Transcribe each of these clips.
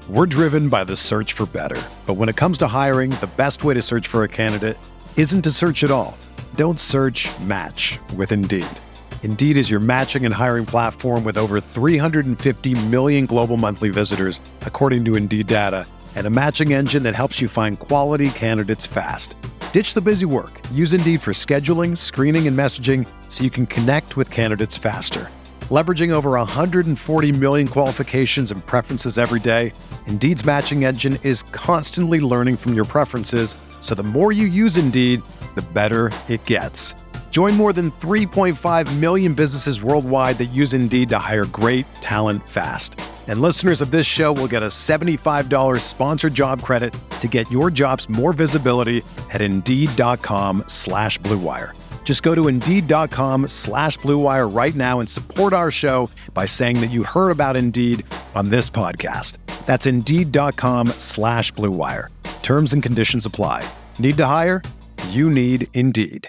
We're driven by the search for better. But when it comes to hiring, the best way to search for a candidate isn't to search at all. Don't search, match with Indeed. Indeed is your matching and hiring platform with over 350 million global monthly visitors, according to Indeed data, and a matching engine that helps you find quality candidates fast. Ditch the busy work. Use Indeed for scheduling, screening, and messaging so you can connect with candidates faster. Leveraging over 140 million qualifications and preferences every day, Indeed's matching engine is constantly learning from your preferences, so the more you use Indeed, the better it gets. Join more than 3.5 million businesses worldwide that use Indeed to hire great talent fast. And listeners of this show will get a $75 sponsored job credit to get your jobs more visibility at Indeed.com/Blue Wire. Just go to Indeed.com/Blue Wire right now and support our show by saying that you heard about Indeed on this podcast. That's Indeed.com/Blue Wire. Terms and conditions apply. Need to hire? You need Indeed.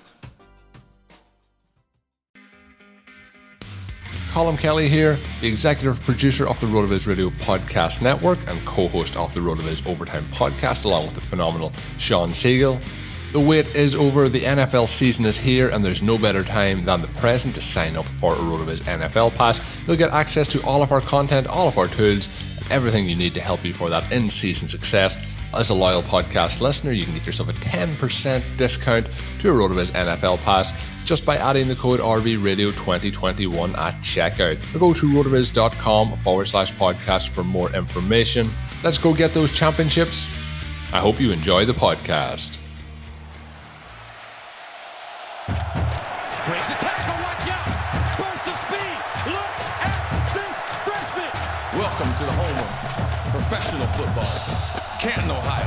Colm Kelly here, the executive producer of the RotoViz Radio Podcast Network and co-host of the RotoViz Overtime Podcast, along with the phenomenal Sean Siegel. The wait is over, the NFL season is here, and there's no better time than the present to sign up for a RotoViz NFL Pass. You'll get access to all of our content, all of our tools, everything you need to help you for that in-season success. As a loyal podcast listener, you can get yourself a 10% discount to a RotoViz NFL Pass just by adding the code RVRadio2021 at checkout. Or go to rotoviz.com/podcast for more information. Let's go get those championships. I hope you enjoy the podcast. Breaks a tackle, watch out! Burst of speed! Look at this freshman! Welcome to the home of professional football, Canton, Ohio.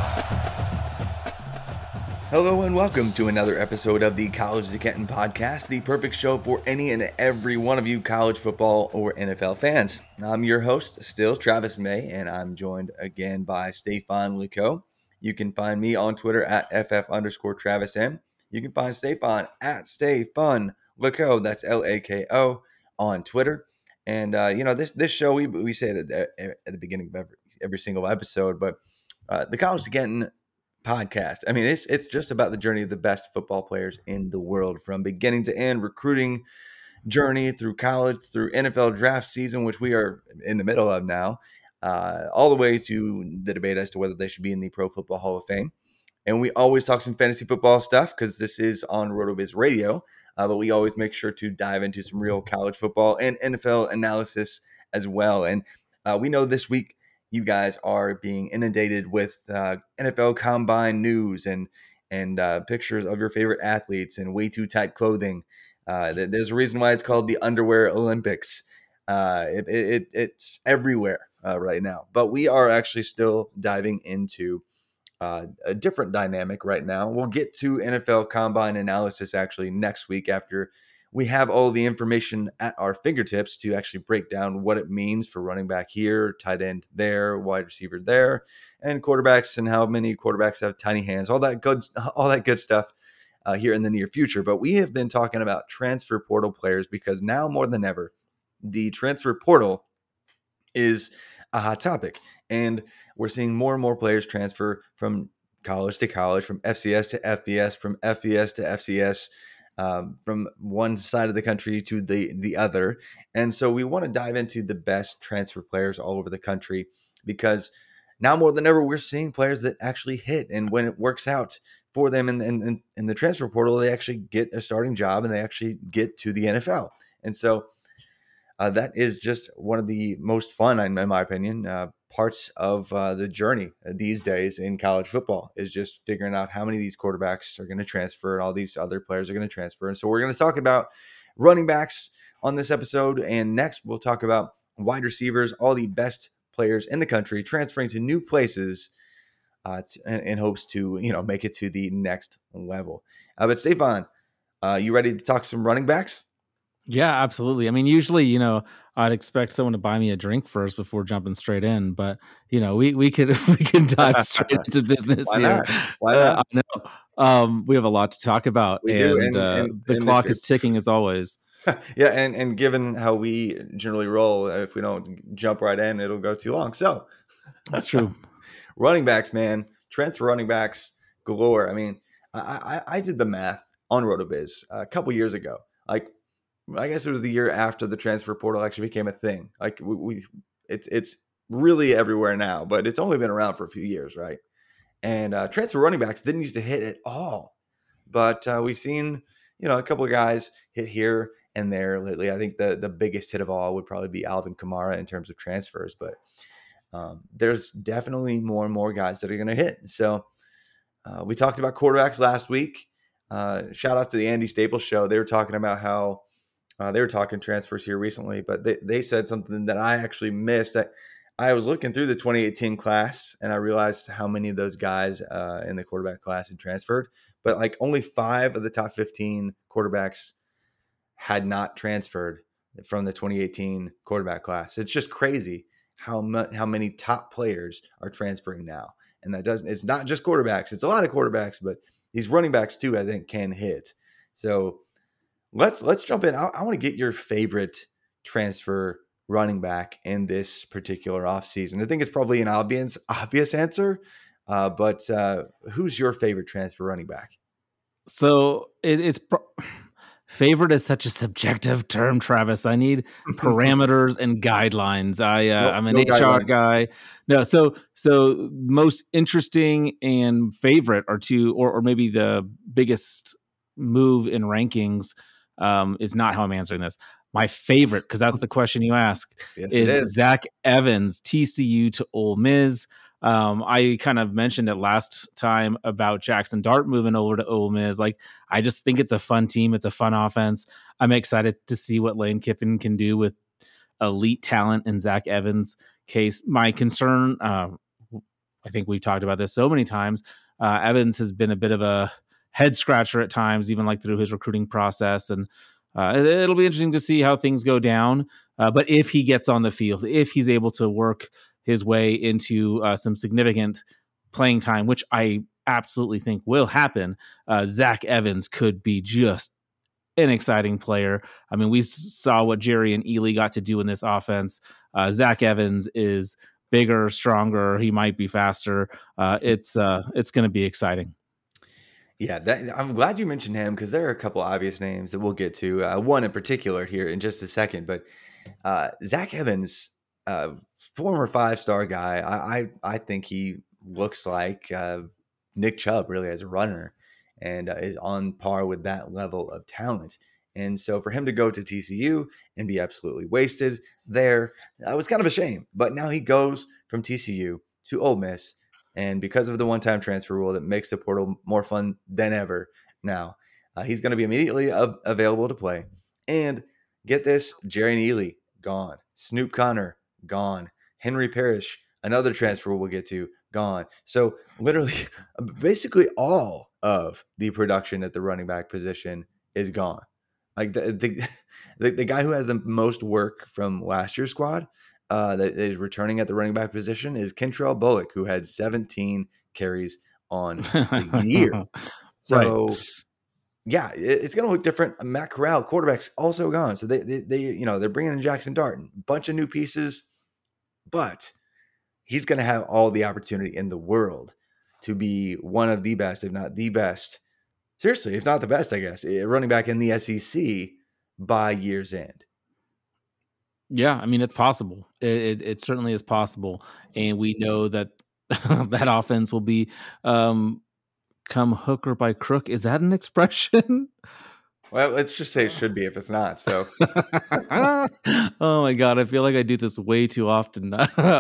Hello and welcome to another episode of the College to Canton podcast, the perfect show for any and every one of you college football or NFL fans. I'm your host, still Travis May, and I'm joined again by Stefan Leco. You can find me on Twitter at FF_TravisM. You can find Stefan at Stefan Leco, that's Lako on Twitter. And this show we say it at the beginning of every single episode, but the College to Canton podcast, I mean, it's just about the journey of the best football players in the world, from beginning to end, recruiting journey through college, through NFL draft season, which we are in the middle of now, all the way to the debate as to whether they should be in the Pro Football Hall of Fame. And we always talk some fantasy football stuff because this is on RotoViz Radio, but we always make sure to dive into some real college football and NFL analysis as well. And we know this week you guys are being inundated with NFL Combine news and pictures of your favorite athletes and way too tight clothing. There's a reason why it's called the Underwear Olympics. It's everywhere right now. But we are actually still diving into a different dynamic right now. We'll get to NFL Combine analysis actually next week after we have all the information at our fingertips to actually break down what it means for running back here, tight end there, wide receiver there, and quarterbacks, and how many quarterbacks have tiny hands, all that good stuff here in the near future. But we have been talking about transfer portal players because now more than ever, the transfer portal is a hot topic, and we're seeing more and more players transfer from college to college, from FCS to FBS, from FBS to FCS, from one side of the country to the other. And so we want to dive into the best transfer players all over the country, because now more than ever, we're seeing players that actually hit. And when it works out for them in the transfer portal, they actually get a starting job and they actually get to the NFL. And so that is just one of the most fun, in my opinion, parts of the journey these days in college football, is just figuring out how many of these quarterbacks are going to transfer and all these other players are going to transfer. And so we're going to talk about running backs on this episode. And next we'll talk about wide receivers, all the best players in the country transferring to new places in hopes to, make it to the next level. But Stefan, you ready to talk some running backs? Yeah, absolutely. I mean, usually, I'd expect someone to buy me a drink first before jumping straight in, but we can dive straight into business here. Why not? I know. We have a lot to talk about, and the clock is ticking as always. Yeah, and given how we generally roll, if we don't jump right in, it'll go too long. So That's true. Running backs, man, transfer running backs galore. I mean, I did the math on RotoViz a couple years ago. Like, I guess it was the year after the transfer portal actually became a thing. Like it's really everywhere now, but it's only been around for a few years, right? And transfer running backs didn't used to hit at all, but we've seen a couple of guys hit here and there lately. I think the biggest hit of all would probably be Alvin Kamara in terms of transfers, but there's definitely more and more guys that are going to hit. So we talked about quarterbacks last week. Shout out to the Andy Staples show. They were talking about how they were talking transfers here recently, but they said something that I actually missed. I was looking through the 2018 class and I realized how many of those guys in the quarterback class had transferred, but like only 5 of the top 15 quarterbacks had not transferred from the 2018 quarterback class. It's just crazy how many top players are transferring now. And it's not just quarterbacks. It's a lot of quarterbacks, but these running backs too, I think, can hit. So let's jump in. I want to get your favorite transfer running back in this particular offseason. I think it's probably an obvious answer, but who's your favorite transfer running back? So favorite is such a subjective term, Travis. I need parameters and guidelines. I'm an HR guidelines. Guy. No, so most interesting and favorite are two, or maybe the biggest move in rankings is not how I'm answering this. My favorite, because that's the question you ask, yes, is Zach Evans, TCU to Ole Miss. I kind of mentioned it last time about Jackson Dart moving over to Ole Miss. Like, I just think it's a fun team. It's a fun offense. I'm excited to see what Lane Kiffin can do with elite talent in Zach Evans' case. My concern, I think we've talked about this so many times, Evans has been a bit of a head scratcher at times, even like through his recruiting process. And it'll be interesting to see how things go down. But if he gets on the field, if he's able to work his way into some significant playing time, which I absolutely think will happen, Zach Evans could be just an exciting player. I mean, we saw what Jerry and Ely got to do in this offense. Zach Evans is bigger, stronger. He might be faster. It's going to be exciting. Yeah, I'm glad you mentioned him because there are a couple obvious names that we'll get to. One in particular here in just a second, but Zach Evans, former 5-star guy. I think he looks like Nick Chubb really as a runner and is on par with that level of talent. And so for him to go to TCU and be absolutely wasted there, was kind of a shame. But now he goes from TCU to Ole Miss. And because of the one-time transfer rule that makes the portal more fun than ever now, he's going to be immediately available to play. And get this, Jerry and Ely, gone. Snoop Connor, gone. Henry Parrish, another transfer we'll get to, gone. So literally, basically all of the production at the running back position is gone. Like the guy who has the most work from last year's squad that is returning at the running back position is Kentrell Bullock, who had 17 carries on the year. So, right. Yeah, it's going to look different. Matt Corral, quarterback's also gone. So they're bringing in Jackson Dart, a bunch of new pieces, but he's going to have all the opportunity in the world to be one of the best, if not the best. Seriously, if not the best, I guess, running back in the SEC by year's end. Yeah, I mean, it's possible. It certainly is possible. And we know that that offense will be come hook or by crook. Is that an expression? Well, let's just say it should be if it's not. So, oh my God, I feel like I do this way too often.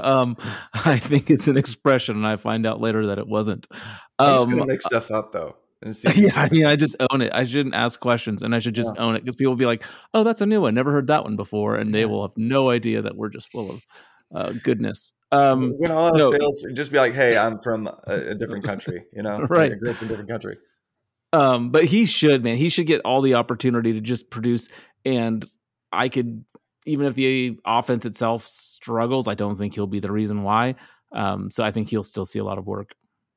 I think it's an expression, and I find out later that it wasn't. I'm just gonna make stuff up though. Yeah, I mean, I just own it. I shouldn't ask questions, and I should just own it because people will be like, "Oh, that's a new one. Never heard that one before," and they will have no idea that we're just full of goodness. When all else fails, just be like, "Hey, I'm from a different country," right? I grew up in a different country. But he should get all the opportunity to just produce. And I could, even if the offense itself struggles, I don't think he'll be the reason why. So I think he'll still see a lot of work.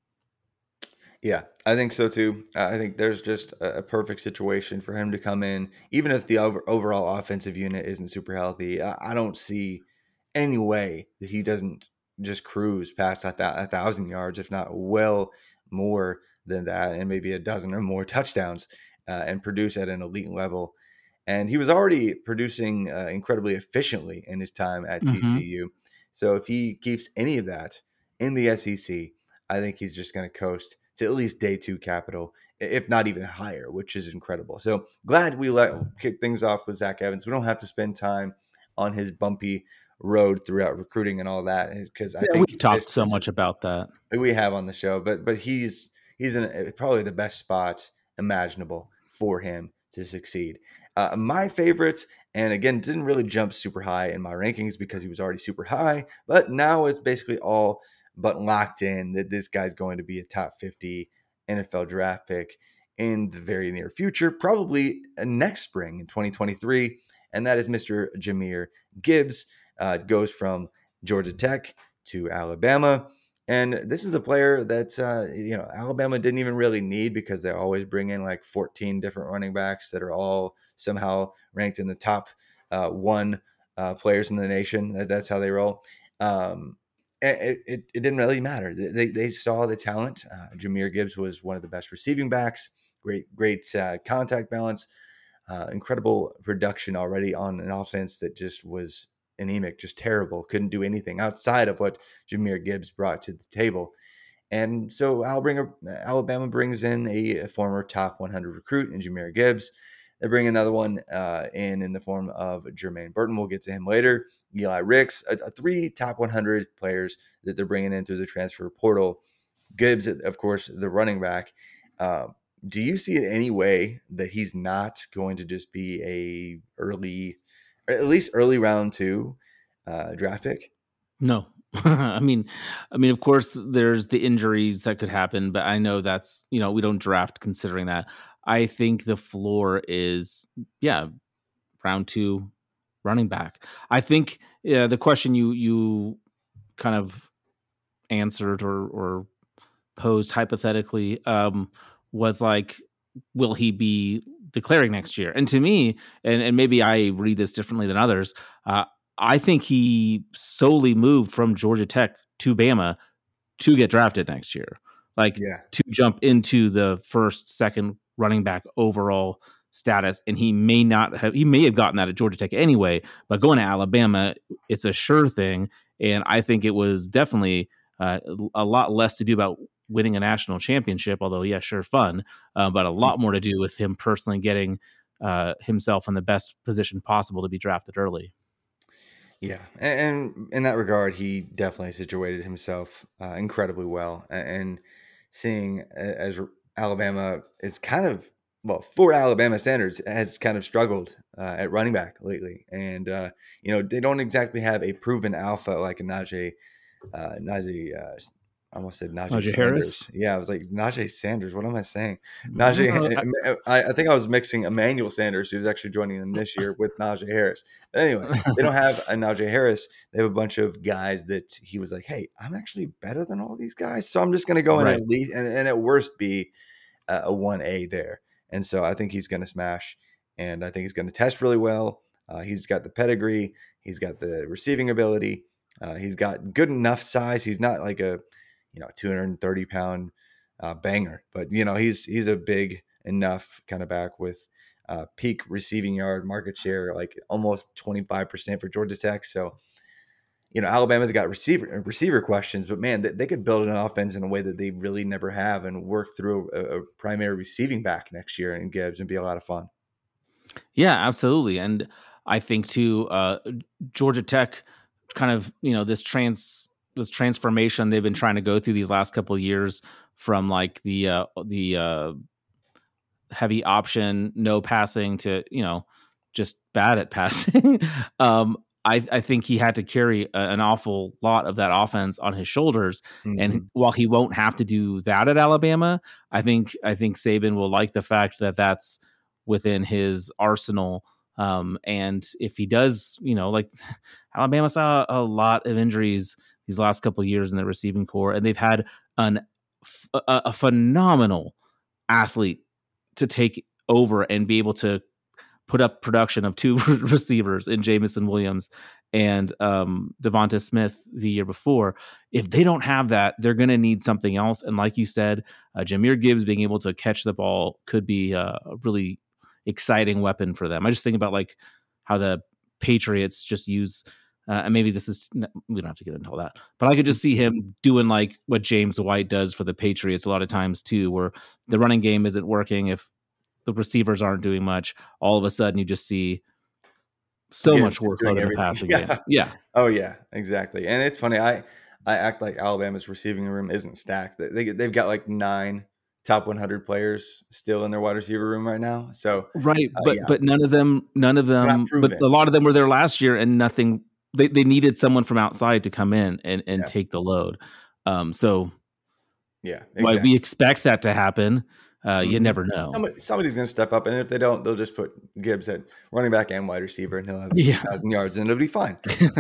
Yeah, I think so too. I think there's just a perfect situation for him to come in, even if the overall offensive unit isn't super healthy. I don't see any way that he doesn't just cruise past 1,000 yards, if not well more than that, and maybe a dozen or more touchdowns, and produce at an elite level. And he was already producing incredibly efficiently in his time at TCU. So if he keeps any of that in the SEC, I think he's just going to coast to at least day 2 capital, if not even higher, which is incredible. So glad we kick things off with Zach Evans. We don't have to spend time on his bumpy road throughout recruiting and all that, because I think we've talked so much about that. We have on the show, but he's in probably the best spot imaginable for him to succeed. My favorites, and again, didn't really jump super high in my rankings because he was already super high, but now it's basically all but locked in that this guy's going to be a top 50 NFL draft pick in the very near future, probably next spring in 2023, and that is Mr. Jahmyr Gibbs. Goes from Georgia Tech to Alabama. And this is a player that, Alabama didn't even really need, because they always bring in like 14 different running backs that are all somehow ranked in the top one players in the nation. That's how they roll. It didn't really matter. They saw the talent. Jahmyr Gibbs was one of the best receiving backs, great contact balance, incredible production already on an offense that just was anemic, just terrible, couldn't do anything outside of what Jahmyr Gibbs brought to the table. And so Alabama brings in a former top 100 recruit in Jahmyr Gibbs. They bring another one in the form of Jermaine Burton. We'll get to him later. Eli Ricks, 3 top 100 players that they're bringing in through the transfer portal. Gibbs, of course, the running back. Do you see any way that he's not going to just be at least early round 2 draft pick? No. I mean, of course, there's the injuries that could happen, but I know that's, we don't draft considering that. I think the floor is, round 2 running back. I think the question you kind of answered or posed hypothetically was like, will he be declaring next year? And to me, and maybe I read this differently than others, I think he solely moved from Georgia Tech to Bama to get drafted next year, to jump into the first, second running back overall status. And he may have gotten that at Georgia Tech anyway, but going to Alabama, it's a sure thing. And I think it was definitely a lot less to do about winning a national championship, although sure, fun, but a lot more to do with him personally getting himself in the best position possible to be drafted early. Yeah, and in that regard, he definitely situated himself incredibly well. And seeing as Alabama is kind of, for Alabama standards, has kind of struggled at running back lately. And, they don't exactly have a proven alpha like a Najee. I almost said Najee Sanders. Harris? Yeah, I was like, Najee Sanders. What am I saying? Najee. I think I was mixing Emmanuel Sanders, who's actually joining them this year, with Najee Harris. But anyway, they don't have a Najee Harris. They have a bunch of guys that he was like, hey, I'm actually better than all these guys. So I'm just going to go in at least, and at worst be a 1A there. And so I think he's going to smash, and I think he's going to test really well. He's got the pedigree. He's got the receiving ability. He's got good enough size. He's not like a 230-pound banger, but he's a big enough kind of back with peak receiving yard market share, like almost 25% for Georgia Tech. So Alabama's got receiver questions, but man, they could build an offense in a way that they really never have and work through a primary receiving back next year in Gibbs and be a lot of fun. Yeah, absolutely. And I think too, Georgia Tech kind of, this transformation they've been trying to go through these last couple of years from like the heavy option, no passing to, just bad at passing. I think he had to carry an awful lot of that offense on his shoulders. Mm-hmm. And while he won't have to do that at Alabama, I think Saban will like the fact that that's within his arsenal. And if he does, like Alabama saw a lot of injuries these last couple of years in the receiving core, and they've had a phenomenal athlete to take over and be able to put up production of two receivers in Jamison Williams and Devonta Smith the year before. If they don't have that, they're going to need something else. And like you said, Jahmyr Gibbs being able to catch the ball could be a really exciting weapon for them. I just think about like how the Patriots just use, and maybe this is, we don't have to get into all that, but I could just see him doing like what James White does for the Patriots a lot of times too, where the running game isn't working. If the receivers aren't doing much, all of a sudden you just see so much workload in the passing game. Yeah. Oh yeah, exactly. And it's funny. I act like Alabama's receiving room isn't stacked. They've got like 9 top 100 players still in their wide receiver room right now. So right, but none of them. But a lot of them were there last year, and nothing. They needed someone from outside to come in and take the load. So yeah, exactly. Why we expect that to happen. You never know. Somebody's going to step up, and if they don't, they'll just put Gibbs at running back and wide receiver, and he'll have 1,000 yards, and it'll be fine.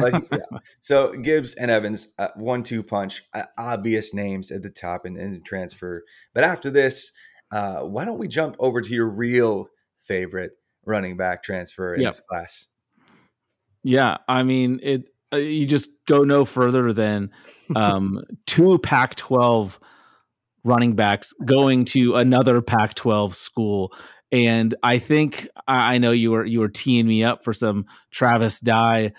So Gibbs and Evans, 1-2 punch, obvious names at the top in the transfer. But after this, why don't we jump over to your real favorite running back transfer in this class? Yeah, I mean, you just go no further than 2 Pac-12 running backs going to another Pac-12 school. And I think I know you were teeing me up for some Travis Dye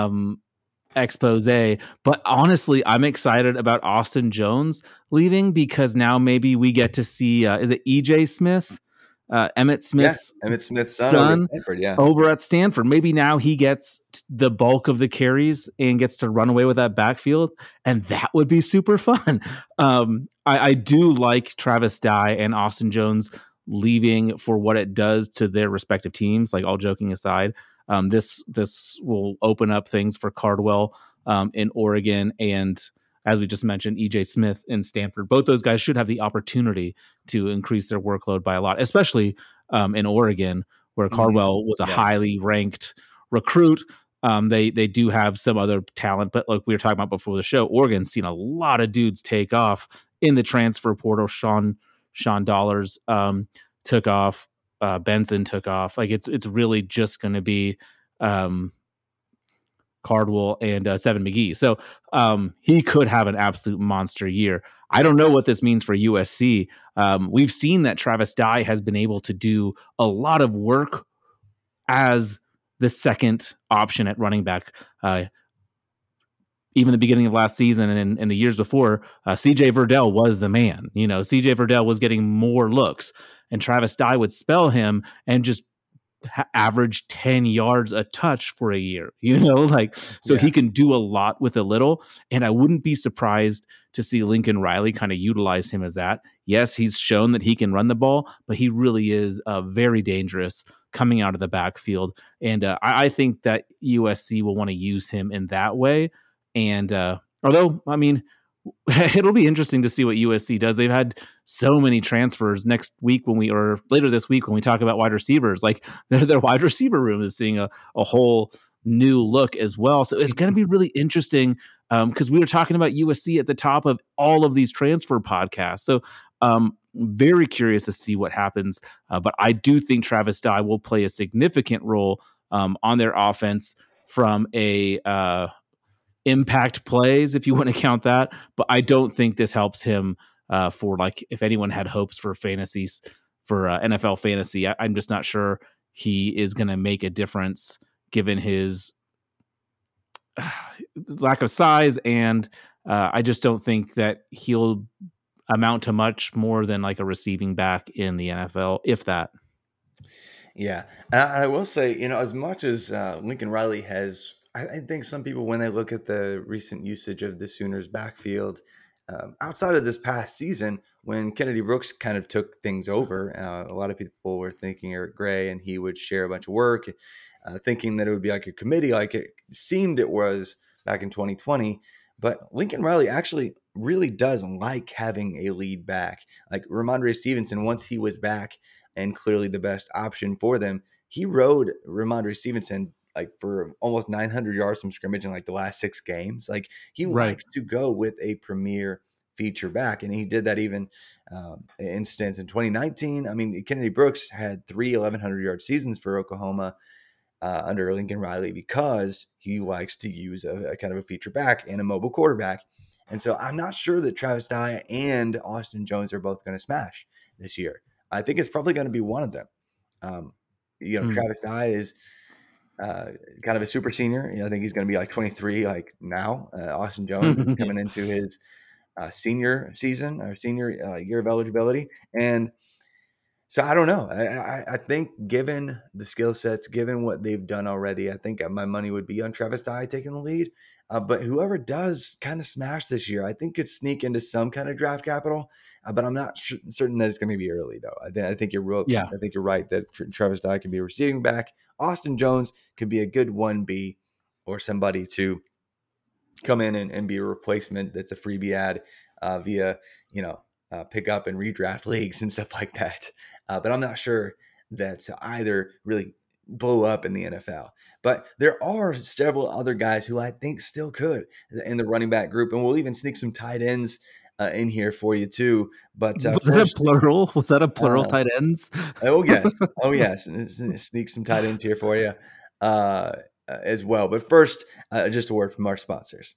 expose, but honestly, I'm excited about Austin Jones leaving because now maybe we get to see is it EJ Smith? Emmitt Smith's son over at Stanford. Maybe now he gets the bulk of the carries and gets to run away with that backfield, and that would be super fun. I do like Travis Dye and Austin Jones leaving for what it does to their respective teams. Like, all joking aside, this will open up things for Cardwell in Oregon, and as we just mentioned, EJ Smith in Stanford. Both those guys should have the opportunity to increase their workload by a lot, especially in Oregon, where Cardwell was a highly ranked recruit. They do have some other talent, but like we were talking about before the show, Oregon's seen a lot of dudes take off in the transfer portal. Sean Dollars took off. Benson took off. Like it's really just going to be Cardwell and Seven McGee. So he could have an absolute monster year. I don't know what this means for USC. We've seen that Travis Dye has been able to do a lot of work as the second option at running back. Even the beginning of last season and the years before, CJ Verdell was the man. CJ Verdell was getting more looks, and Travis Dye would spell him and just average 10 yards a touch for a year, he can do a lot with a little. And I wouldn't be surprised to see Lincoln Riley kind of utilize him as that. Yes, he's shown that he can run the ball, but he really is very dangerous coming out of the backfield. And I think that USC will want to use him in that way. And although, I mean, it'll be interesting to see what USC does. They've had so many transfers. Later this week when we talk about wide receivers, like their wide receiver room is seeing a whole new look as well. So it's going to be really interesting because we were talking about USC at the top of all of these transfer podcasts. So very curious to see what happens. But I do think Travis Dye will play a significant role on their offense from a impact plays, if you want to count that. But I don't think this helps him for, like, if anyone had hopes for fantasies for NFL fantasy, I'm just not sure he is going to make a difference given his lack of size. And I just don't think that he'll amount to much more than like a receiving back in the NFL, if that. Yeah. I will say, as much as Lincoln Riley has, I think some people, when they look at the recent usage of the Sooners backfield, outside of this past season, when Kennedy Brooks kind of took things over, a lot of people were thinking Eric Gray and he would share a bunch of work, thinking that it would be like a committee, like it seemed it was back in 2020. But Lincoln Riley actually really does like having a lead back. Like Ramondre Stevenson, once he was back and clearly the best option for them, he rode Ramondre Stevenson like for almost 900 yards from scrimmage in like the last 6 games. Like he likes to go with a premier feature back. And he did that even instance in 2019. I mean, Kennedy Brooks had 3 1,100-yard seasons for Oklahoma under Lincoln Riley because he likes to use a kind of a feature back and a mobile quarterback. And so I'm not sure that Travis Dye and Austin Jones are both going to smash this year. I think it's probably going to be one of them. Travis Dye is kind of a super senior. I think he's going to be like 23 like now. Austin Jones is coming into his senior season or senior year of eligibility. And so I don't know. I think given the skill sets, given what they've done already, I think my money would be on Travis Dye taking the lead. But whoever does kind of smash this year, I think could sneak into some kind of draft capital. But I'm not certain that it's going to be early, though. I think you're real. Yeah. I think you're right that Travis Dye can be a receiving back. Austin Jones could be a good 1B or somebody to come in and be a replacement that's a freebie ad via, pick up and redraft leagues and stuff like that. But I'm not sure that either really blow up in the NFL. But there are several other guys who I think still could in the running back group, and we'll even sneak some tight ends in here for you too. But was that a plural? Was that a plural tight ends? Oh yes, and sneak some tight ends here for you as well. But first, just a word from our sponsors.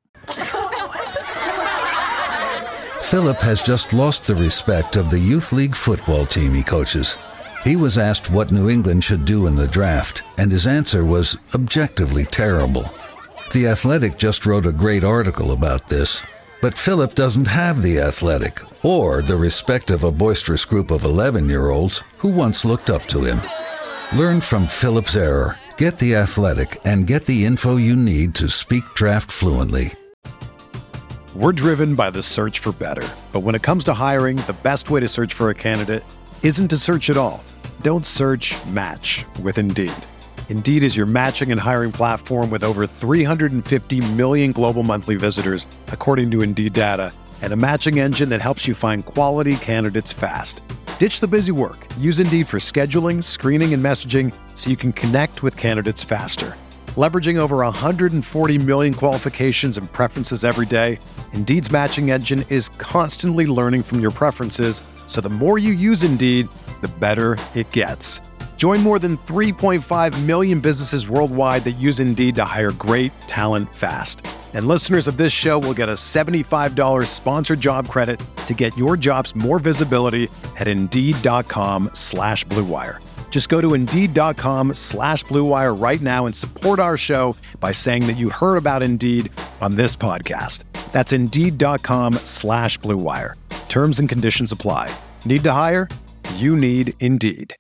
Philip has just lost the respect of the youth league football team he coaches. He was asked what New England should do in the draft, and his answer was objectively terrible. The Athletic just wrote a great article about this, but Philip doesn't have the Athletic or the respect of a boisterous group of 11-year-olds who once looked up to him. Learn from Philip's error, get the Athletic, and get the info you need to speak draft fluently. We're driven by the search for better. But when it comes to hiring, the best way to search for a candidate isn't to search at all. Don't search, match with Indeed. Indeed is your matching and hiring platform with over 350 million global monthly visitors, according to Indeed data, and a matching engine that helps you find quality candidates fast. Ditch the busy work. Use Indeed for scheduling, screening, and messaging so you can connect with candidates faster. Leveraging over 140 million qualifications and preferences every day, Indeed's matching engine is constantly learning from your preferences, so the more you use Indeed, the better it gets. Join more than 3.5 million businesses worldwide that use Indeed to hire great talent fast. And listeners of this show will get a $75 sponsored job credit to get your jobs more visibility at Indeed.com/Blue Wire. Just go to Indeed.com/Blue Wire right now and support our show by saying that you heard about Indeed on this podcast. That's Indeed.com/Blue Wire. Terms and conditions apply. Need to hire? You need Indeed.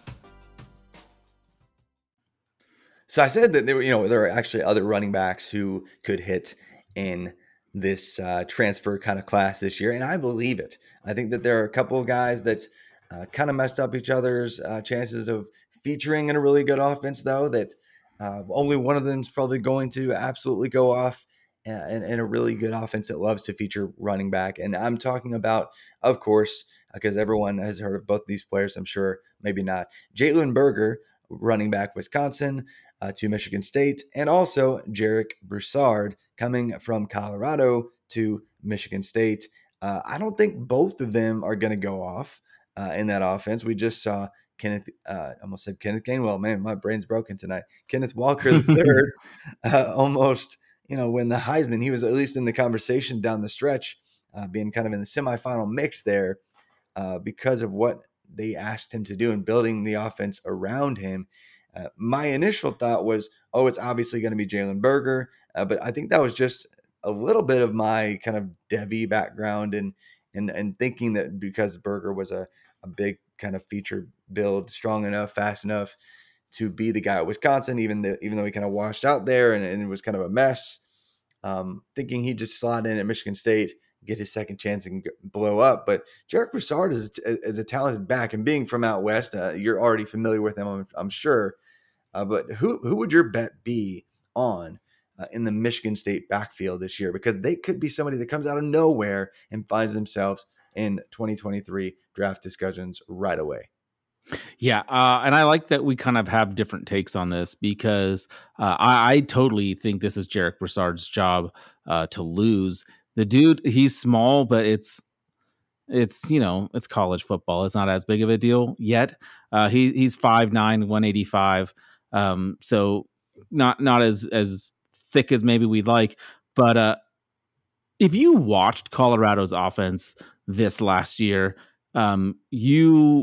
So I said that there are actually other running backs who could hit in this transfer kind of class this year, and I believe it. I think that there are a couple of guys that kind of messed up each other's chances of featuring in a really good offense, though, that only one of them is probably going to absolutely go off in a really good offense that loves to feature running back. And I'm talking about, of course, because everyone has heard of both these players, I'm sure, maybe not, Jalen Berger, running back Wisconsin to Michigan State, and also Jarek Broussard coming from Colorado to Michigan State. I don't think both of them are going to go off in that offense. We just saw Kenneth Gainwell. Man, my brain's broken tonight. Kenneth Walker III almost, win the Heisman. He was at least in the conversation down the stretch, being kind of in the semifinal mix there because of what they asked him to do and building the offense around him. My initial thought was, it's obviously going to be Jalen Berger, but I think that was just a little bit of my kind of Devy background and thinking that because Berger was a big kind of feature build, strong enough, fast enough to be the guy at Wisconsin, even though he kind of washed out there and it was kind of a mess, thinking he'd just slot in at Michigan State, get his second chance and blow up. But Jarek Broussard is a talented back, and being from out west, you're already familiar with him, I'm sure. But who would your bet be on in the Michigan State backfield this year? Because they could be somebody that comes out of nowhere and finds themselves in 2023 draft discussions right away. Yeah, and I like that we kind of have different takes on this because I totally think this is Jarek Broussard's job to lose. the dude, he's small, but it's it's college football. It's not as big of a deal yet. He's 5'9", 185. So not as thick as maybe we'd like. But if you watched Colorado's offense this last year, you're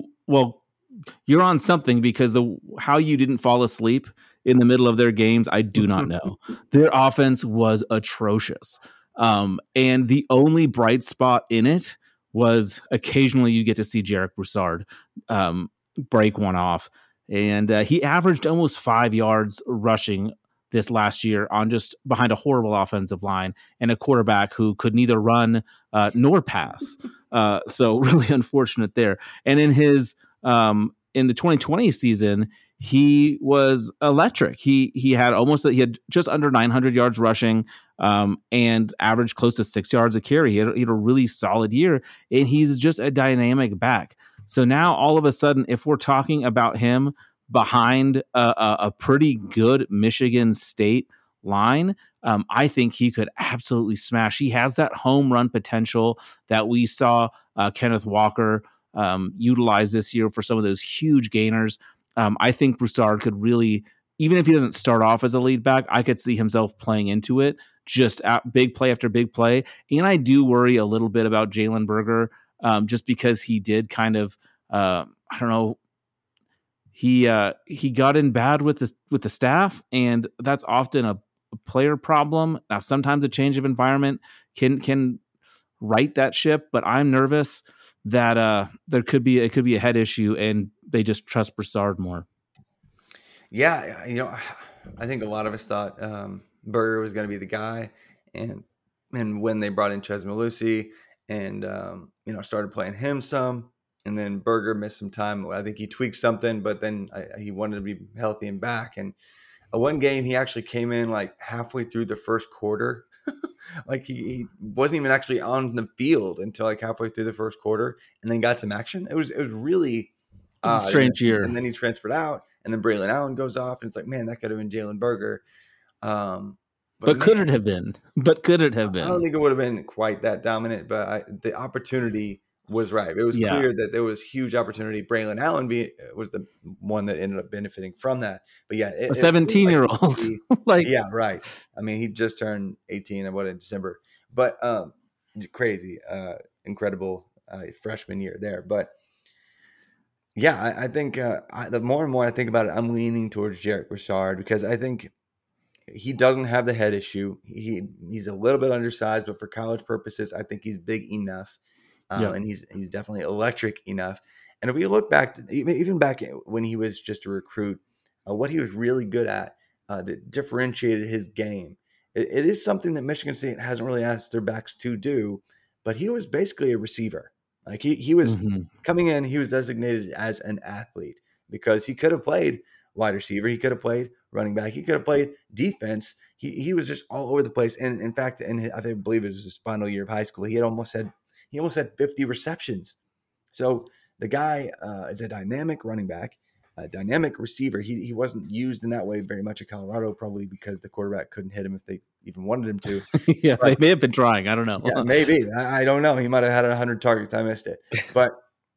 on something, because how you didn't fall asleep in the middle of their games, I do not know. Their offense was atrocious. And the only bright spot in it was occasionally you get to see Jarek Broussard break one off. And he averaged almost 5 yards rushing this last year on just behind a horrible offensive line and a quarterback who could neither run nor pass. So really unfortunate there. And in the 2020 season, he was electric. He had just under 900 yards rushing, and averaged close to 6 yards a carry. He had a really solid year, and he's just a dynamic back. So now all of a sudden, if we're talking about him behind a pretty good Michigan State line, I think he could absolutely smash. He has that home run potential that we saw Kenneth Walker utilize this year for some of those huge gainers. I think Broussard could really, even if he doesn't start off as a lead back, I could see himself playing into it, just big play after big play. And I do worry a little bit about Jalen Berger, just because he did kind of, I don't know, he got in bad with the staff, and that's often a player problem. Now, sometimes a change of environment can right that ship, but I'm nervous that it could be a head issue, and they just trust Broussard more. Yeah, I think a lot of us thought Berger was going to be the guy, and when they brought in Chez Mellusi and started playing him some, and then Berger missed some time. I think he tweaked something, but then he wanted to be healthy and back. And one game he actually came in like halfway through the first quarter. Like he wasn't even actually on the field until like halfway through the first quarter, and then got some action. It was really a strange year. And then he transferred out, and then Braylon Allen goes off, and it's like, man, that could have been Jalen Berger. But could it have been? I don't think it would have been quite that dominant, but the opportunity was right. It was clear that there was huge opportunity. Braylon Allen was the one that ended up benefiting from that. But yeah, a 17-year-old. Yeah, right. I mean, he just turned 18 in December. But crazy, incredible freshman year there. But yeah, I think the more and more I think about it, I'm leaning towards Jarek Broussard, because I think he doesn't have the head issue. He's a little bit undersized, but for college purposes, I think he's big enough. And he's definitely electric enough. And if we look back, even back when he was just a recruit, what he was really good at that differentiated his game, it is something that Michigan State hasn't really asked their backs to do, but he was basically a receiver. Like he was coming in, he was designated as an athlete, because he could have played wide receiver, he could have played running back, he could have played defense. He was just all over the place. And in fact, I believe it was his final year of high school, he almost had 50 receptions. So the guy is a dynamic running back, a dynamic receiver. He wasn't used in that way very much at Colorado, probably because the quarterback couldn't hit him if they even wanted him to. Yeah, but they may have been trying. I don't know. Yeah, maybe. I don't know. He might have had 100 targets. I missed it. But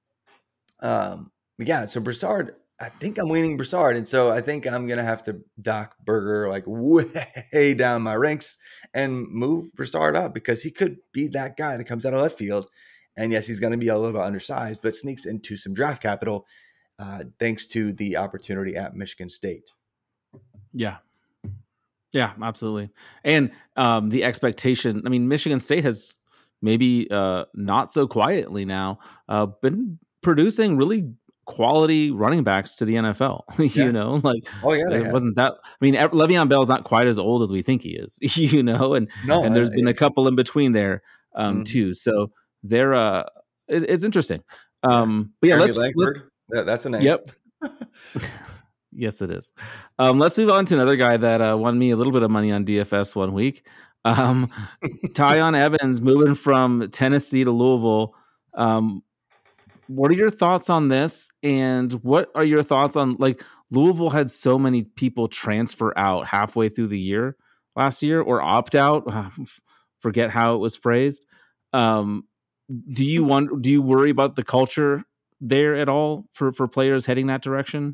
yeah, so Broussard, I think I'm leaning Broussard. And so I think I'm going to have to dock Berger like way down my ranks and move Broussard up, because he could be that guy that comes out of left field. And yes, he's going to be a little bit undersized, but sneaks into some draft capital thanks to the opportunity at Michigan State. Yeah, absolutely. And the expectation, I mean, Michigan State has maybe not so quietly now been producing really quality running backs to the NFL. It wasn't that. I mean, Le'Veon Bell is not quite as old as we think he is, and there's been a couple in between there too. So they're it's interesting. But yeah, that's a name. Yep. Yes, it is. Let's move on to another guy that won me a little bit of money on DFS one week. Tyon Evans moving from Tennessee to Louisville. What are your thoughts on this? And what are your thoughts on, like, Louisville had so many people transfer out halfway through the year last year, or opt out. forget how it was phrased. Do you worry about the culture there at all for players heading that direction?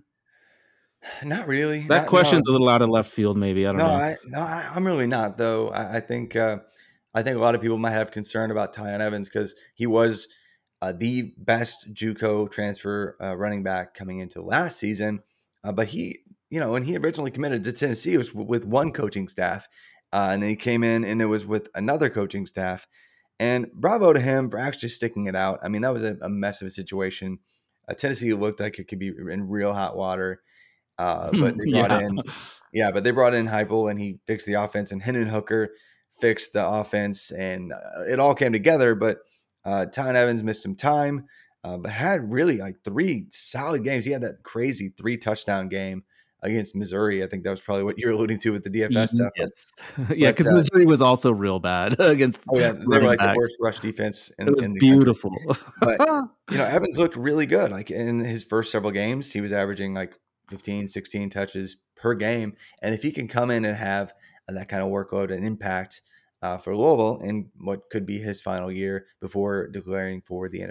Not really. That question's a little out of left field, maybe. I don't know. I'm really not though. I think a lot of people might have concern about Tyon Evans because he was the best JUCO transfer running back coming into last season. But he, when he originally committed to Tennessee, it was with one coaching staff, and then he came in and it was with another coaching staff. And bravo to him for actually sticking it out. I mean, that was a mess of a situation. Tennessee looked like it could be in real hot water. But they brought they brought in Heupel and he fixed the offense, and Hendon Hooker fixed the offense, and it all came together. But Tyon Evans missed some time, but had really like 3 solid games. He had that crazy 3 touchdown game against Missouri. I think that was probably what you're alluding to with the DFS stuff. Yes. Yeah, because Missouri was also real bad against. Oh yeah, they were like the worst rush defense in the beautiful. But Evans looked really good. Like in his first several games, he was averaging like 15, 16 touches per game. And if he can come in and have that kind of workload and impact for Louisville in what could be his final year before declaring for the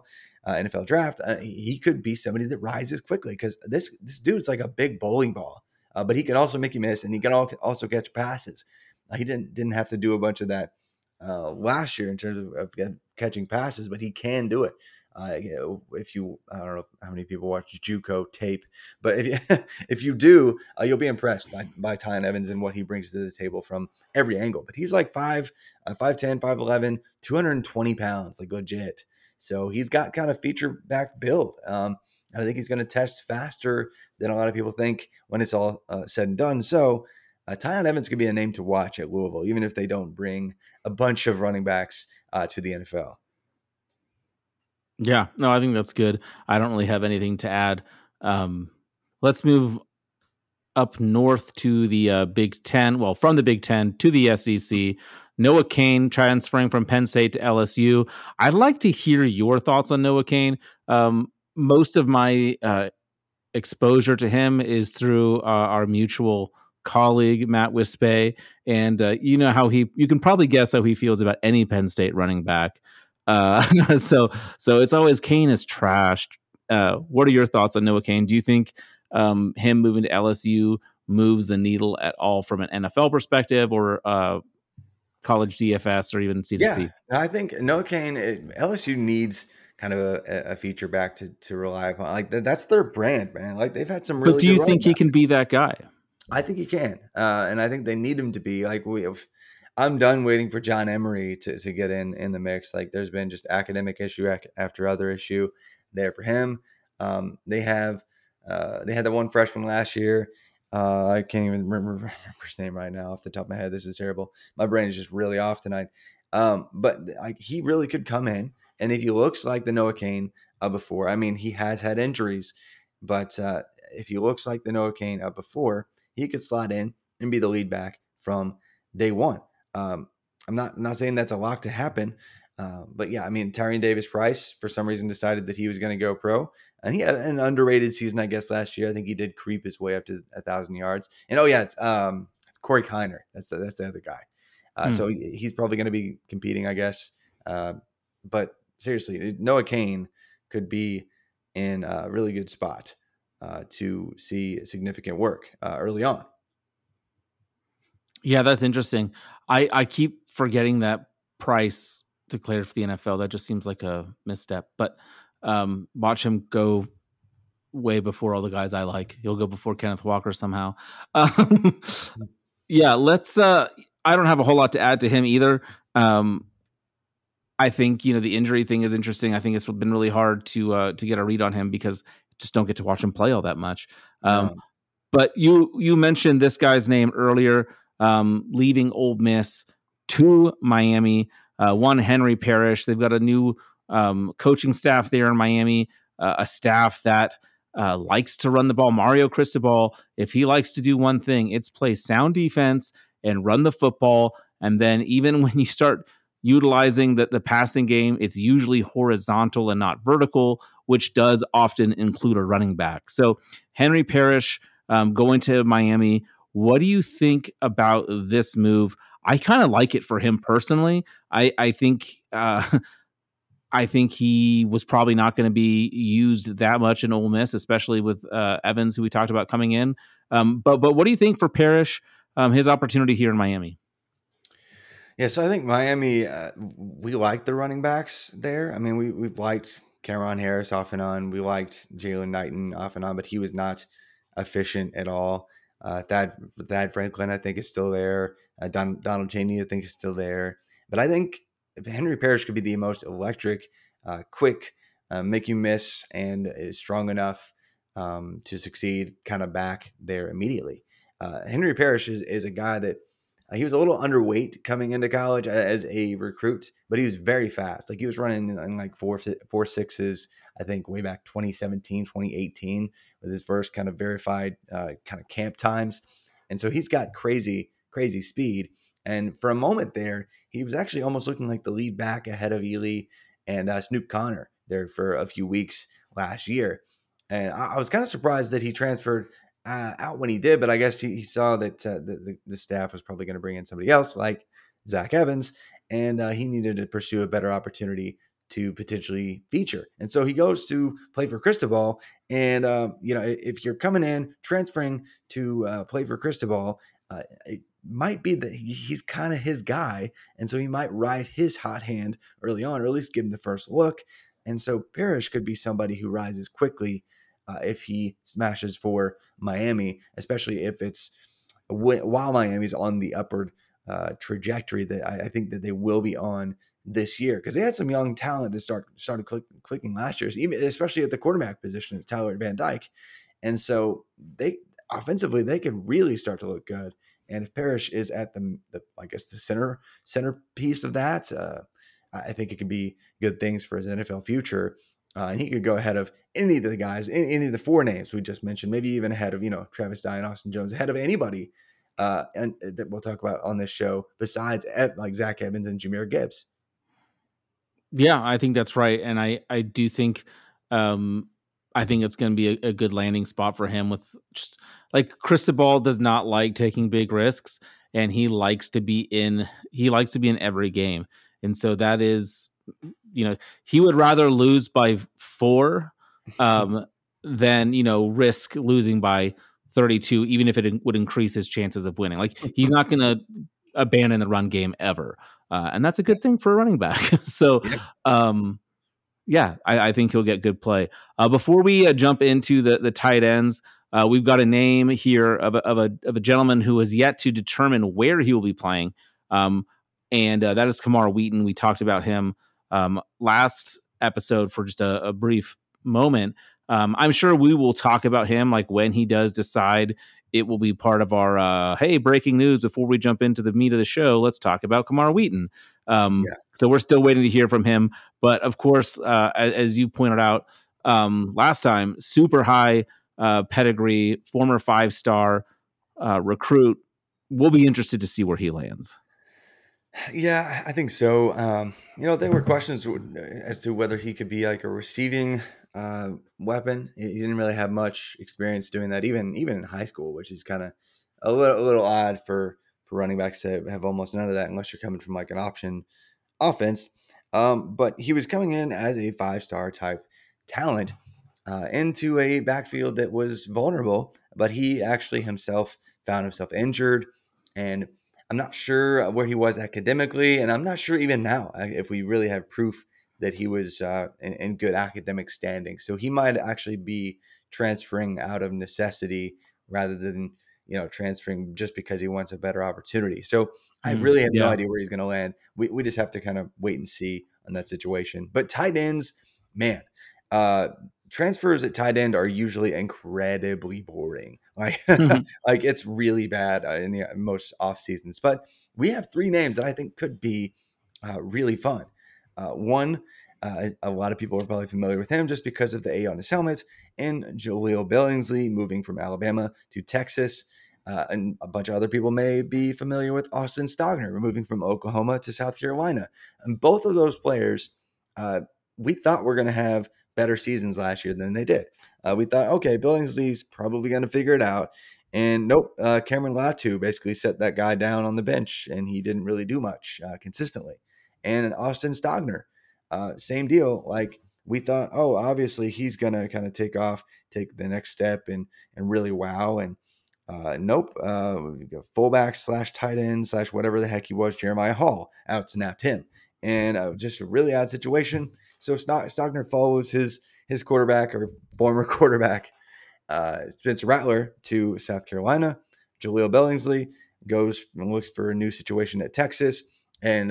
NFL draft, he could be somebody that rises quickly because this dude's like a big bowling ball, but he can also make you miss, and he can also catch passes. He didn't have to do a bunch of that last year in terms of catching passes, but he can do it. If you, I don't know how many people watch JUCO tape, but if you do, you'll be impressed by Tyon Evans and what he brings to the table from every angle. But he's like 5'10", 5'11", 220 pounds, like legit. So he's got kind of feature back build. I think he's going to test faster than a lot of people think when it's all said and done. So Tyon Evans could be a name to watch at Louisville, even if they don't bring a bunch of running backs to the NFL. Yeah, no, I think that's good. I don't really have anything to add. Let's move up north to the Big Ten. Well, from the Big Ten to the SEC. Noah Cain transferring from Penn State to LSU. I'd like to hear your thoughts on Noah Cain. Most of my exposure to him is through our mutual colleague, Matt Wispe. And you can probably guess how he feels about any Penn State running back. So it's always Cain is trashed. What are your thoughts on Noah Cain? Do you think him moving to LSU moves the needle at all from an NFL perspective or college DFS or even C2C? Yeah, I think Noah Cain, LSU needs kind of a feature back to rely upon. Like that's their brand, man. Like they've had some really. But do you think he can be that guy? I think he can, and I think they need him to be. Like I'm done waiting for John Emery to get in the mix. Like there's been just academic issue after other issue there for him. They had the one freshman last year. I can't even remember his name right now off the top of my head. This is terrible. My brain is just really off tonight. But like he really could come in, and if he looks like the Noah Cain before, I mean he has had injuries, but if he looks like the Noah Cain before, he could slot in and be the lead back from day one. I'm not saying that's a lock to happen, but yeah, I mean, Tyrion Davis-Price for some reason decided that he was going to go pro, and he had an underrated season, I guess, last year. I think he did creep his way up to 1,000 yards. And it's Corey Kiner. That's the other guy. So he's probably going to be competing, I guess. But seriously, Noah Cain could be in a really good spot to see significant work early on. Yeah, that's interesting. I keep forgetting that Price declared for the NFL. That just seems like a misstep. But watch him go way before all the guys I like. He'll go before Kenneth Walker somehow. Yeah, let's. I don't have a whole lot to add to him either. I think the injury thing is interesting. I think it's been really hard to get a read on him because just don't get to watch him play all that much. But you mentioned this guy's name earlier. Leaving Ole Miss to Miami. One Henry Parrish. They've got a new coaching staff there in Miami, a staff that likes to run the ball. Mario Cristobal, if he likes to do one thing, it's play sound defense and run the football. And then even when you start utilizing the passing game, it's usually horizontal and not vertical, which does often include a running back. So Henry Parrish going to Miami. What do you think about this move? I kind of like it for him personally. I think I think he was probably not going to be used that much in Ole Miss, especially with Evans, who we talked about coming in. But what do you think for Parrish, his opportunity here in Miami? Yeah, so I think Miami, we like the running backs there. I mean, we've liked Cameron Harris off and on. We liked Jalen Knighton off and on, but he was not efficient at all. Thad Franklin, I think, is still there. Donald Chaney, I think, is still there. But I think Henry Parrish could be the most electric, quick, make you miss, and is strong enough to succeed kind of back there immediately. Henry Parrish is a guy that he was a little underweight coming into college as a recruit, but he was very fast. Like he was running in like 4.6s, I think way back 2017, 2018 with his first kind of verified kind of camp times. And so he's got crazy speed. And for a moment there, he was actually almost looking like the lead back ahead of Ely and Snoop Connor there for a few weeks last year. And I was kind of surprised that he transferred out when he did, but I guess he saw that the staff was probably going to bring in somebody else like Zach Evans, and he needed to pursue a better opportunity to potentially feature. And so he goes to play for Cristobal. And, if you're coming in, transferring to play for Cristobal, it might be that he's kind of his guy. And so he might ride his hot hand early on, or at least give him the first look. And so Parrish could be somebody who rises quickly if he smashes for Miami, especially if it's while Miami's on the upward trajectory that I think that they will be on this year, because they had some young talent that started clicking last year, even especially at the quarterback position, Tyler Van Dyke, and so they offensively they could really start to look good. And if Parrish is at the I guess the centerpiece of that, I think it could be good things for his NFL future. And he could go ahead of any of the guys, any of the four names we just mentioned, maybe even ahead of, Travis Dye and Austin Jones, ahead of anybody and that we'll talk about on this show besides like Zach Evans and Jahmyr Gibbs. Yeah, I think that's right. And I do think, I think it's going to be a good landing spot for him with just like Cristobal does not like taking big risks, and he likes to be in every game. And so that is, he would rather lose by 4 than, risk losing by 32, even if it would increase his chances of winning. Like he's not going to abandon the run game ever. And that's a good thing for a running back. So, I think he'll get good play. Before we jump into the tight ends, we've got a name here of a gentleman who has yet to determine where he will be playing. And that is Kamar Wheaton. We talked about him last episode for just a brief moment. I'm sure we will talk about him like when he does decide it will be part of our hey, breaking news before we jump into the meat of the show. Let's talk about Kamar Wheaton. So we're still waiting to hear from him. But of course, as you pointed out last time, super high pedigree, former 5-star recruit. We'll be interested to see where he lands. Yeah, I think so. There were questions as to whether he could be like a receiving weapon. He didn't really have much experience doing that, even in high school, which is kind of a little odd for running backs to have almost none of that unless you're coming from like an option offense. But he was coming in as a 5-star type talent into a backfield that was vulnerable, but he actually himself found himself injured, and I'm not sure where he was academically, and I'm not sure even now if we really have proof that he was in good academic standing. So he might actually be transferring out of necessity rather than transferring just because he wants a better opportunity. So I really have no idea where he's going to land. We just have to kind of wait and see on that situation. But tight ends, man, transfers at tight end are usually incredibly boring. Like, like it's really bad in the most off seasons. But we have 3 names that I think could be really fun. One, a lot of people are probably familiar with him just because of the A on his helmet, and Jaleel Billingsley moving from Alabama to Texas. And a bunch of other people may be familiar with Austin Stogner moving from Oklahoma to South Carolina. And both of those players, we thought were going to have better seasons last year than they did. We thought, okay, Billingsley's probably going to figure it out, And nope, Cameron Latu basically set that guy down on the bench, and he didn't really do much consistently. And Austin Stogner, same deal. Like we thought, oh, obviously he's gonna kind of take the next step, and really wow. And nope, fullback / tight end / whatever the heck he was, Jeremiah Hall out-snapped him, and just a really odd situation. So Stogner follows his quarterback or former quarterback, Spencer Rattler, to South Carolina. Jaleel Billingsley goes and looks for a new situation at Texas, and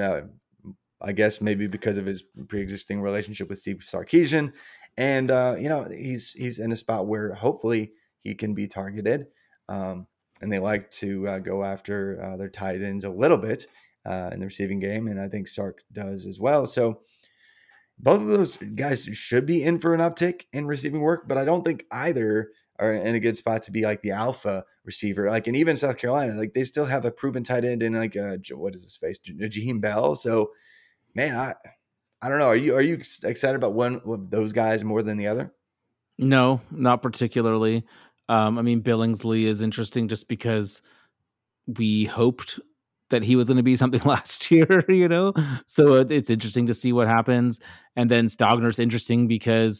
I guess maybe because of his pre-existing relationship with Steve Sarkisian, and he's in a spot where hopefully he can be targeted. And they like to go after their tight ends a little bit in the receiving game, and I think Sark does as well. So both of those guys should be in for an uptick in receiving work, but I don't think either are in a good spot to be like the alpha receiver. Like, and even South Carolina, like they still have a proven tight end in like what is his face, Jaheim Bell. So, man, I don't know. Are you excited about one of those guys more than the other? No, not particularly. I mean, Billingsley is interesting just because we hoped that he was going to be something last year, So it's interesting to see what happens. And then Stogner's interesting because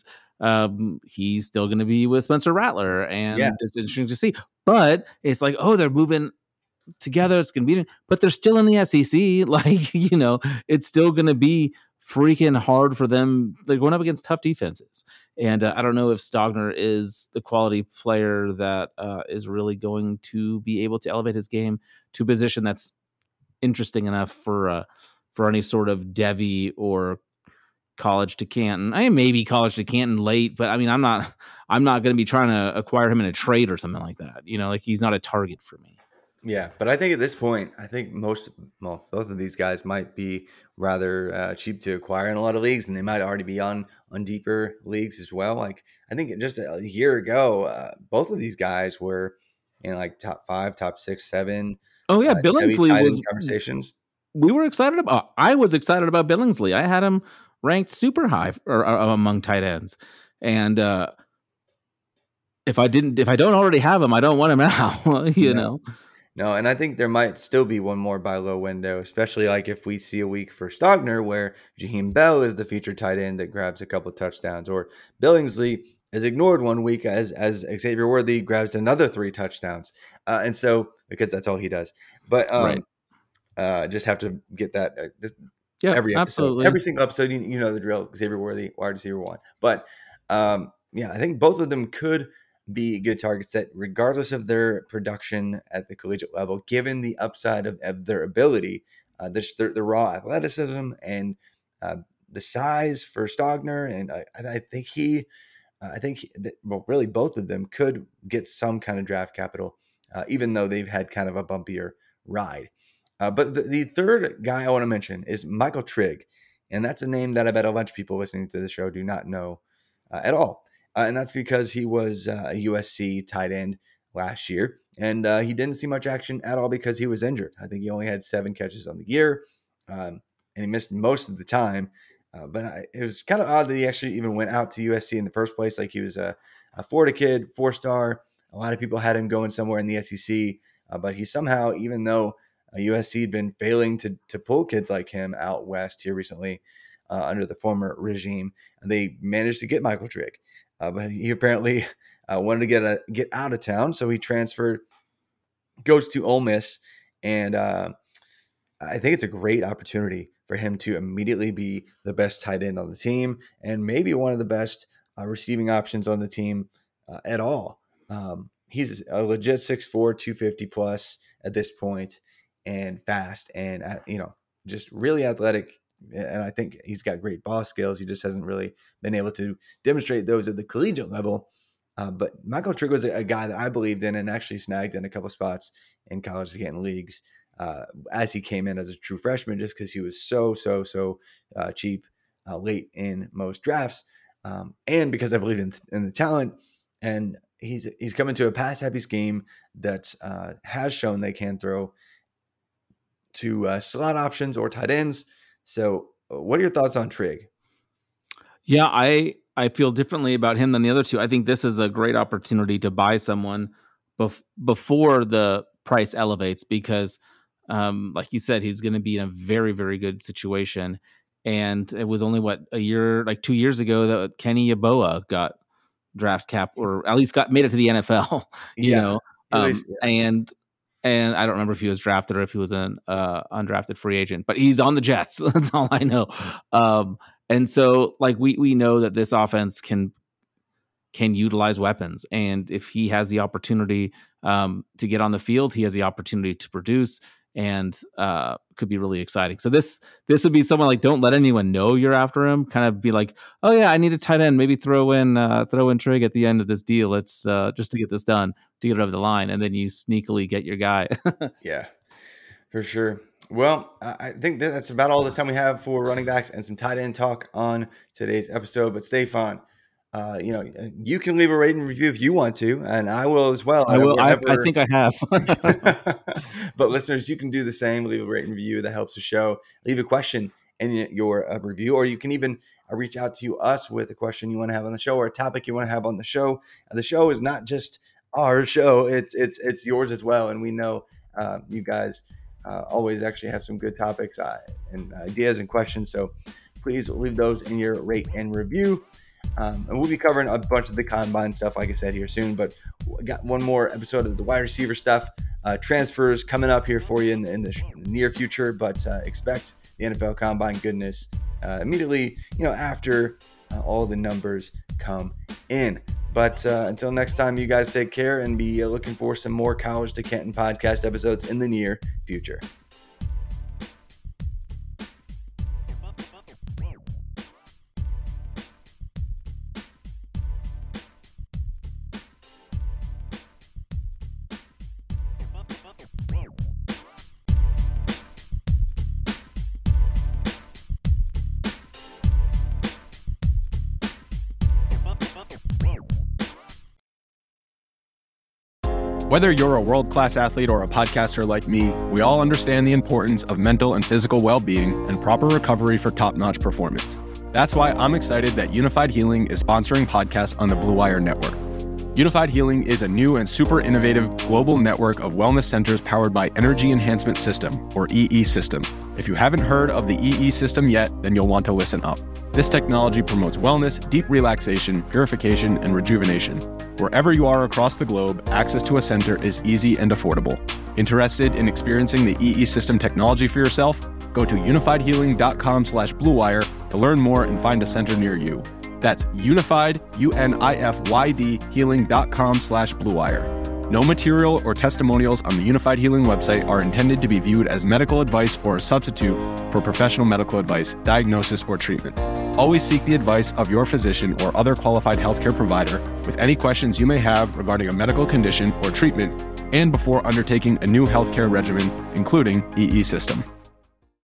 he's still going to be with Spencer Rattler, and it's interesting to see. But it's like, oh, they're moving together. It's going to be, but they're still in the SEC. Like, it's still going to be freaking hard for them. They're going up against tough defenses. And I don't know if Stogner is the quality player that is really going to be able to elevate his game to a position that's interesting enough for any sort of Devy or College to Canton. I mean, maybe College to Canton late, but I mean, I'm not going to be trying to acquire him in a trade or something like that. Like he's not a target for me. Yeah, but I think at this point, I think both of these guys might be rather cheap to acquire in a lot of leagues, and they might already be on deeper leagues as well. Like I think just a year ago, both of these guys were in like top 5, top 6, 7. Oh yeah, Billingsley was conversations. We were excited about. I was excited about Billingsley. I had him ranked super high among tight ends, and if I don't already have him, I don't want him out. You know. No, and I think there might still be one more buy low window, especially like if we see a week for Stogner where Jaheim Bell is the featured tight end that grabs a couple of touchdowns, or Billingsley is ignored one week as Xavier Worthy grabs another 3 touchdowns, and so because that's all he does. But just have to get that. Every episode, absolutely. Every single episode, you know the drill. Xavier Worthy, wide receiver 1. But I think both of them could be good targets that, regardless of their production at the collegiate level, given the upside of their ability, the raw athleticism and the size for Stogner, and I think really both of them could get some kind of draft capital, even though they've had kind of a bumpier ride. But the third guy I want to mention is Michael Trigg, and that's a name that I bet a bunch of people listening to the show do not know at all. And that's because he was a USC tight end last year, and he didn't see much action at all because he was injured. I think he only had 7 catches on the year, and he missed most of the time. But it was kind of odd that he actually even went out to USC in the first place. Like he was a Florida kid, 4-star. A lot of people had him going somewhere in the SEC, but he somehow, even though USC had been failing to pull kids like him out west here recently under the former regime, they managed to get Michael Trigg. But he apparently wanted to get out of town, so he goes to Ole Miss, and I think it's a great opportunity for him to immediately be the best tight end on the team, and maybe one of the best receiving options on the team at all. He's a legit 6'4", 250 plus at this point, and fast, and just really athletic. And I think he's got great ball skills. He just hasn't really been able to demonstrate those at the collegiate level. But Michael Trigg was a guy that I believed in and actually snagged in a couple spots in College to Canton leagues as he came in as a true freshman, just because he was so cheap late in most drafts, and because I believe in the talent. And he's coming to a pass-happy scheme that has shown they can throw to slot options or tight ends. So what are your thoughts on Trigg? Yeah, I feel differently about him than the other two. I think this is a great opportunity to buy someone before the price elevates, because like you said, he's going to be in a very, very good situation. And it was only 2 years ago that Kenny Yeboah got draft cap, or at least made it to the NFL, you know? And I don't remember if he was drafted or if he was an undrafted free agent, but he's on the Jets. That's all I know. And so like, we know that this offense can utilize weapons. And if he has the opportunity to get on the field, he has the opportunity to produce, and could be really exciting. So this would be someone like, don't let anyone know you're after him. Kind of be like, oh yeah, I need a tight end. Maybe throw in Trig at the end of this deal. Let's just to get this done, to get it over the line, and then you sneakily get your guy. Yeah, for sure. Well, I think that's about all the time we have for running backs and some tight end talk on today's episode. But Stefan, you can leave a rating review if you want to, and I will as well. I will. I think I have. But listeners, you can do the same. Leave a rating review. That helps the show. Leave a question in your review, or you can even reach out to us with a question you want to have on the show, or a topic you want to have on the show. The show is not just our show; it's yours as well. And we know you guys always actually have some good topics and ideas and questions. So please leave those in your rate and review. And we'll be covering a bunch of the combine stuff, like I said, here soon. But we got one more episode of the wide receiver stuff. Transfers coming up here for you in the near future. But expect the NFL combine goodness immediately, after all the numbers come in. But until next time, you guys take care, and be looking for some more College to Canton podcast episodes in the near future. Whether you're a world-class athlete or a podcaster like me, we all understand the importance of mental and physical well-being and proper recovery for top-notch performance. That's why I'm excited that Unified Healing is sponsoring podcasts on the Blue Wire Network. Unified Healing is a new and super innovative global network of wellness centers powered by Energy Enhancement System, or EE System. If you haven't heard of the EE System yet, then you'll want to listen up. This technology promotes wellness, deep relaxation, purification, and rejuvenation. Wherever you are across the globe, access to a center is easy and affordable. Interested in experiencing the EE System technology for yourself? Go to unifiedhealing.com/bluewire to learn more and find a center near you. That's unified, UNIFYD, healing.com/bluewire. No material or testimonials on the Unified Healing website are intended to be viewed as medical advice or a substitute for professional medical advice, diagnosis, or treatment. Always seek the advice of your physician or other qualified healthcare provider with any questions you may have regarding a medical condition or treatment, and before undertaking a new healthcare regimen, including EE System.